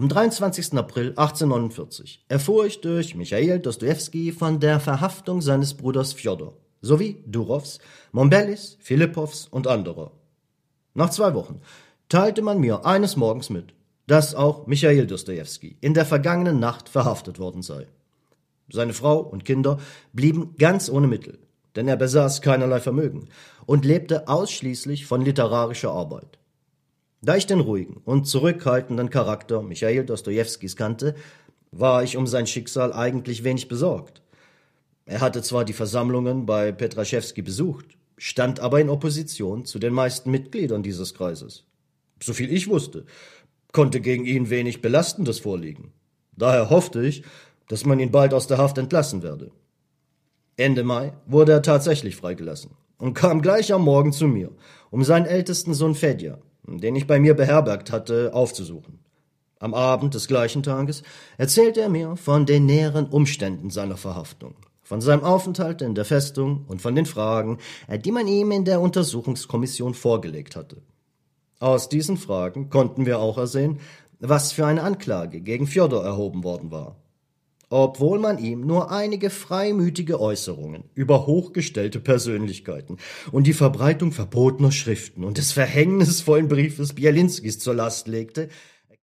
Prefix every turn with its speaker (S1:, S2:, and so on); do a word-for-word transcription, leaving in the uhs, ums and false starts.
S1: Am dreiundzwanzigsten April achtzehnhundertneunundvierzig erfuhr ich durch Michail Dostojewski von der Verhaftung seines Bruders Fjodor sowie Durows, Mombellis, Philippows und anderer. Nach zwei Wochen teilte man mir eines Morgens mit, dass auch Michail Dostojewski in der vergangenen Nacht verhaftet worden sei. Seine Frau und Kinder blieben ganz ohne Mittel, denn er besaß keinerlei Vermögen und lebte ausschließlich von literarischer Arbeit. Da ich den ruhigen und zurückhaltenden Charakter Michail Dostojewskis kannte, war ich um sein Schicksal eigentlich wenig besorgt. Er hatte zwar die Versammlungen bei Petraschewski besucht, stand aber in Opposition zu den meisten Mitgliedern dieses Kreises. Soviel ich wusste, konnte gegen ihn wenig Belastendes vorliegen. Daher hoffte ich, dass man ihn bald aus der Haft entlassen werde. Ende Mai wurde er tatsächlich freigelassen und kam gleich am Morgen zu mir, um seinen ältesten Sohn Fedja, den ich bei mir beherbergt hatte, aufzusuchen. Am Abend des gleichen Tages erzählte er mir von den näheren Umständen seiner Verhaftung, von seinem Aufenthalt in der Festung und von den Fragen, die man ihm in der Untersuchungskommission vorgelegt hatte. Aus diesen Fragen konnten wir auch ersehen, was für eine Anklage gegen Fjodor erhoben worden war. Obwohl man ihm nur einige freimütige Äußerungen über hochgestellte Persönlichkeiten und die Verbreitung verbotener Schriften und des verhängnisvollen Briefes Bielinskis zur Last legte,